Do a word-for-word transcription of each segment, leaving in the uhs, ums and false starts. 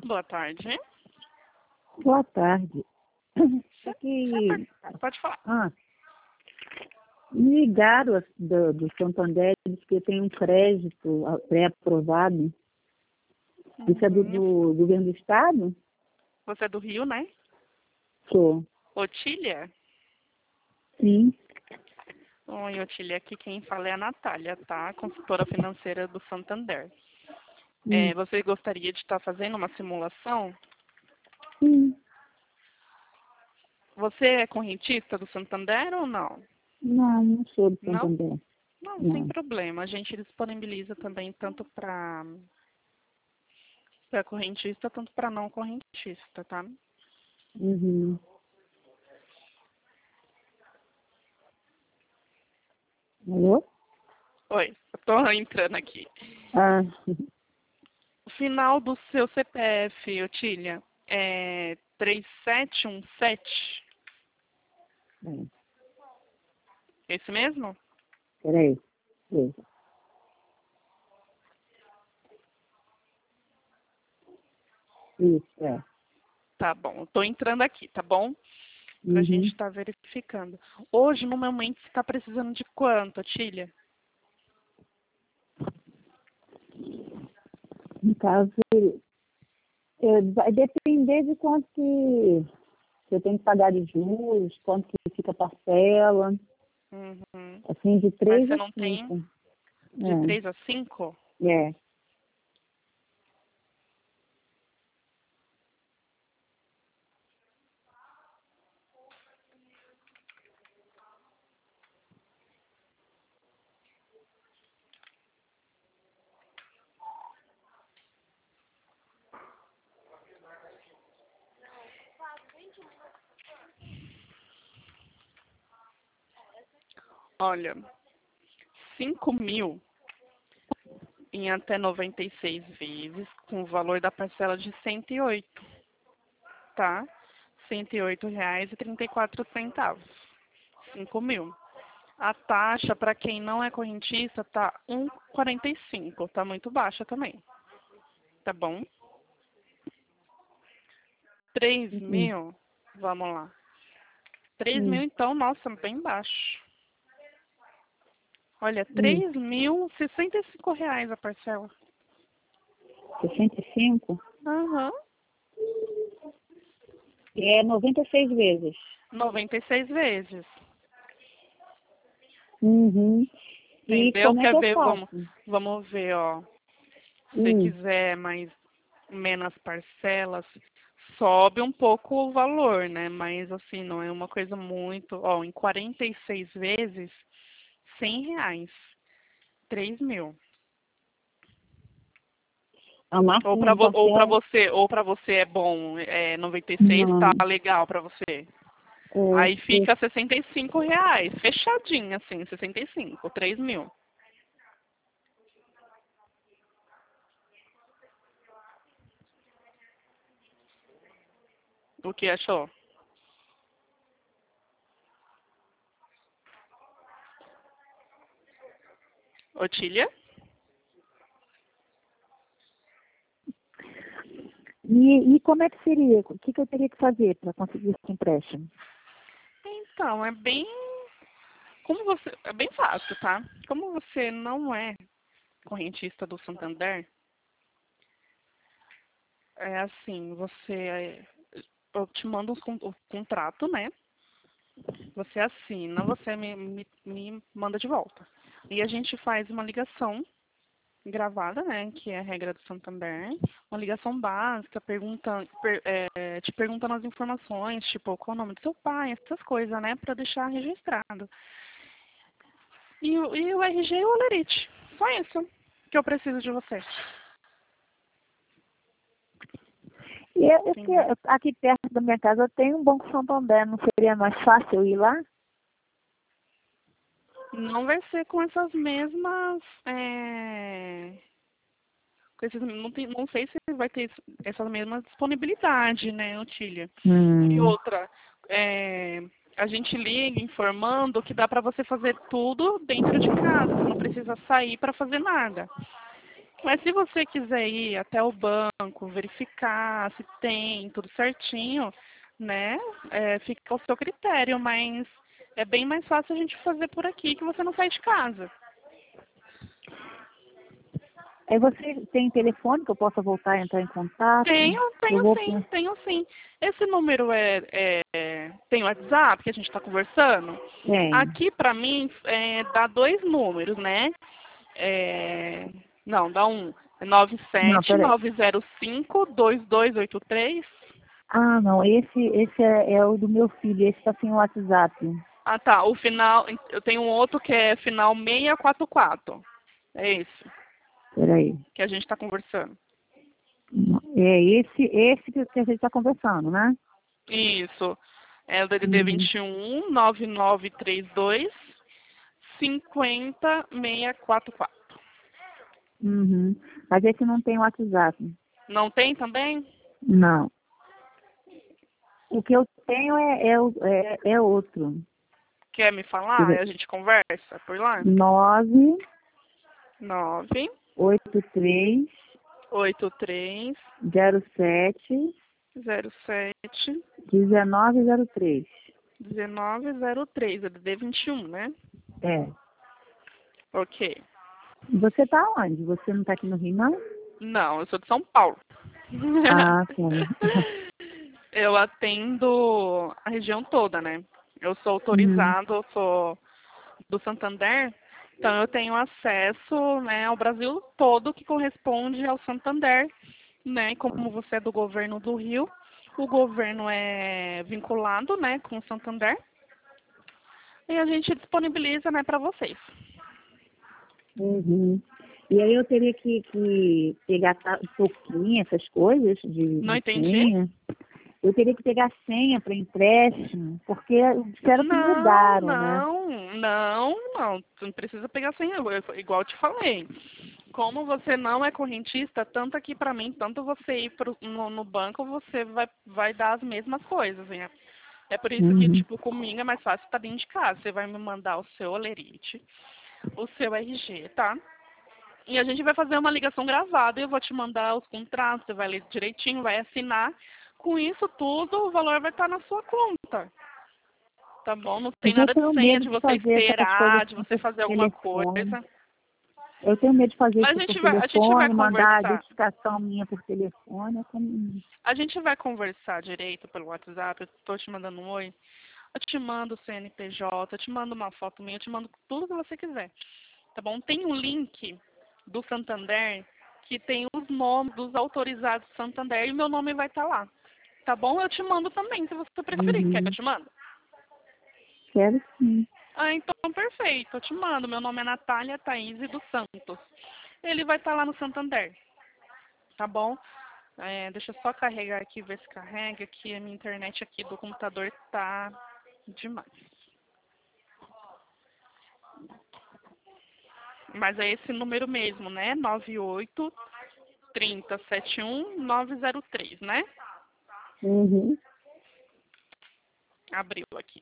Boa tarde. Boa tarde. Só que... Pode falar. Ah, me ligaram do, do Santander, diz que tem um crédito pré-aprovado. Uhum. Isso é do, do governo do estado? Você é do Rio, né? Sou. Otília? Sim. Oi, Otília. Aqui quem fala é a Natália, tá? Consultora financeira do Santander. Hum. É, você gostaria de estar fazendo uma simulação? Sim. Você é correntista do Santander ou não? Não, não sou do Não? Santander. Não, Não. sem problema. A gente disponibiliza também tanto para para correntista, tanto para não correntista, tá? Uhum. Alô? Oi, eu tô entrando aqui. Ah, O final do seu C P F, Otília, é três sete um sete. é. Esse mesmo? Peraí. Peraí. Isso, é. Tá bom, eu tô entrando aqui, tá bom? Pra Uhum. gente estar verificando. Hoje, no momento, você tá precisando de quanto, Otília? No caso, é, vai depender de quanto que eu tenho que pagar de juros, quanto que fica a parcela, Uhum. assim, de Mas três você a não tem cinco. de três a cinco? É. É. Olha, cinco mil em até noventa e seis vezes, com o valor da parcela de cento e oito, tá? cento e oito reais e trinta e quatro centavos. cinco mil. A taxa, para quem não é correntista, tá um vírgula quarenta e cinco. Tá muito baixa também. Tá bom? três Uhum. mil, vamos lá. três mil, Hum. então, nossa, bem baixo. Olha, Hum. três mil, sessenta e cinco reais a parcela. sessenta e cinco? Aham. É noventa e seis vezes. noventa e seis vezes. Uhum. E Entendeu? como é Quer que eu ver? Vamos, faço? vamos ver, ó. Se você Hum. quiser mais menos parcelas, sobe um pouco o valor, né? Mas assim, não é uma coisa muito. Ó, em quarenta e seis vezes, cem reais. três mil. A Ou máxima para de vo ou para parcela? você, ou para você é bom, é noventa e seis, tá Não. legal para você. É, Aí é, fica sessenta e cinco reais, fechadinho assim, sessenta e cinco, três mil. O que achou? Otília? E, e como é que seria? O que, que eu teria que fazer para conseguir esse empréstimo? Então, é bem. Como você. É bem fácil, tá? Como você não é correntista do Santander, é assim, você. Eu te mando um con- o contrato, né? Você assina, você me, me, me manda de volta. E a gente faz uma ligação gravada, né? Que é a regra do Santander. Uma ligação básica, pergunta, per- é, te perguntando as informações, tipo, qual o nome do seu pai, essas coisas, né? Pra deixar registrado. E, o- e o R G e o Olerite. Só isso que eu preciso de você. E eu, eu, que- Entendeu? aqui perto da minha casa eu tenho um Banco Santander, não seria mais fácil eu ir lá? Não vai ser com essas mesmas. É, com esses, não, tem, não sei se vai ter essa mesma disponibilidade, né, Otília? E Hum. outra, é, a gente liga informando que dá para você fazer tudo dentro de casa. Você não precisa sair para fazer nada. Mas se você quiser ir até o banco, verificar se tem tudo certinho, né? É, fica ao seu critério, mas é bem mais fácil a gente fazer por aqui, que você não sai de casa. Aí você tem telefone que eu possa voltar a entrar em contato? Tenho, Eu tenho vou sim, pensar. tenho sim. Esse número é, é tem o WhatsApp que a gente está conversando? Tem. Aqui para mim é, dá dois números, né? É, não, dá um. É nove Não, sete peraí. nove zero cinco dois dois oito três. Ah, não, esse, esse é, é o do meu filho, esse está sem WhatsApp. Ah, tá. O final, eu tenho um outro que é final seiscentos e quarenta e quatro. É esse Peraí. que a gente está conversando. É esse, esse que que a gente está conversando, né? Isso. É o D D D Uhum. vinte e um nove nove três dois cinco zero seis quatro quatro. Uhum. Mas esse não tem WhatsApp. Não tem também? Não. O que eu tenho é, é, o- é, é outro. Quer me falar? A gente conversa por lá? Nove Nove oito três oito três zero sete zero sete dezenove zero três. dezenove zero três, D D D vinte e um, né? É. Ok. Você tá onde? Você não tá aqui no Rio, não? Não, eu sou de São Paulo. Ah, tá. Eu atendo a região toda, né? Eu sou Uhum. autorizado, eu sou do Santander, então eu tenho acesso, né, ao Brasil todo que corresponde ao Santander, né? E como você é do governo do Rio, o governo é vinculado, né, com o Santander e a gente disponibiliza, né, para vocês. Uhum. E aí eu teria que, que pegar ta- pouquinho, essas coisas de, Não de entendi? senha. Eu teria que pegar senha para empréstimo, porque disseram que Não, mudaram, né? não, não, não. Tu não precisa pegar senha, eu- igual eu te falei. Como você não é correntista, tanto aqui pra mim, tanto você ir pro, no, no banco, você vai, vai dar as mesmas coisas, né? É por isso que, Uhum. tipo, comigo é mais fácil estar dentro de casa. Você vai me mandar o seu olerite, o seu R G, tá? E a gente vai fazer uma ligação gravada. Eu vou te mandar os contratos, você vai ler direitinho, vai assinar. Com isso tudo, o valor vai estar na sua conta. Tá bom? Não tem Mas eu nada de tenho senha, medo de de você fazer essas coisas esperar, de você por fazer alguma telefone. coisa. Eu tenho medo de fazer Mas a isso por gente vai, a gente vai telefone, mandar a conversar. identificação minha por telefone. É como... A gente vai conversar direito pelo WhatsApp. Eu tô te mandando um oi. Eu te mando o C N P J, eu te mando uma foto minha, eu te mando tudo que você quiser. Tá bom? Tem um link do Santander que tem os nomes dos autorizados do Santander e meu nome vai estar lá. Tá bom? Eu te mando também, se você preferir. Quer que eu Uhum. te mando? Quero sim. Ah, então perfeito. Eu te mando. Meu nome é Natália Thaís dos Santos. Ele vai estar lá no Santander. Tá bom? É, deixa eu só carregar aqui, ver se carrega, que a minha internet aqui do computador tá demais. Mas é esse número mesmo, né? nove oito trinta setenta e um nove zero três, né? Uhum. Abriu aqui.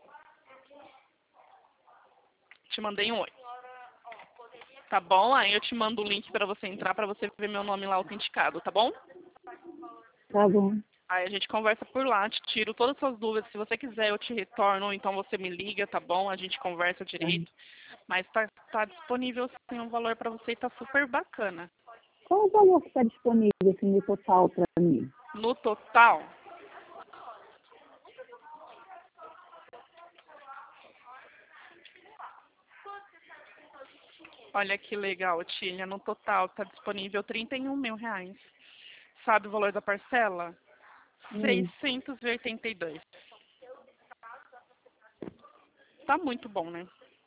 Te mandei um oi. Tá bom? Aí eu te mando o link pra você entrar, pra você ver meu nome lá autenticado, tá bom? Tá bom. Aí a gente conversa por lá, te tiro todas as suas dúvidas. Se você quiser, eu te retorno, ou então você me liga, tá bom? A gente conversa Tá. direito. Mas tá, tá disponível sim um valor pra você e tá super bacana. Qual o valor que está disponível assim, no total para mim? No total, olha que legal, Tília. No total tá disponível trinta e um mil reais. Sabe o valor da parcela? Hum. seiscentos e oitenta e dois. Tá muito bom, né?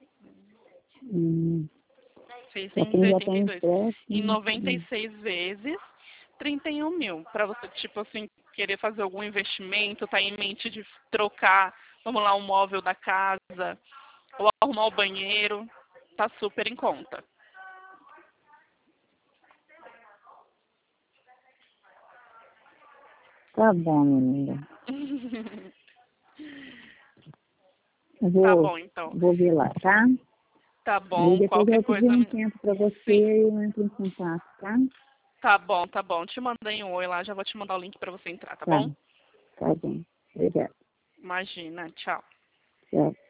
Hum. Para seiscentos e quem já oitenta e tem dois. Em empréstimo. noventa e Hum. seis vezes, trinta e um mil. Para você, tipo assim, querer fazer algum investimento, tá em mente de trocar, vamos lá, um móvel da casa, ou arrumar o banheiro, tá super em conta. Tá bom, menina. Eu Tá vou, bom, então. vou ver lá, tá? Tá bom, E depois qualquer eu pedir coisa... um me- tempo para você Sim. e eu entro em contato, tá? Tá bom, tá bom. Te mandei um oi lá, já vou te mandar o link pra você entrar, tá Tá, bom? tá bem. Obrigada. Imagina, tchau. Tchau.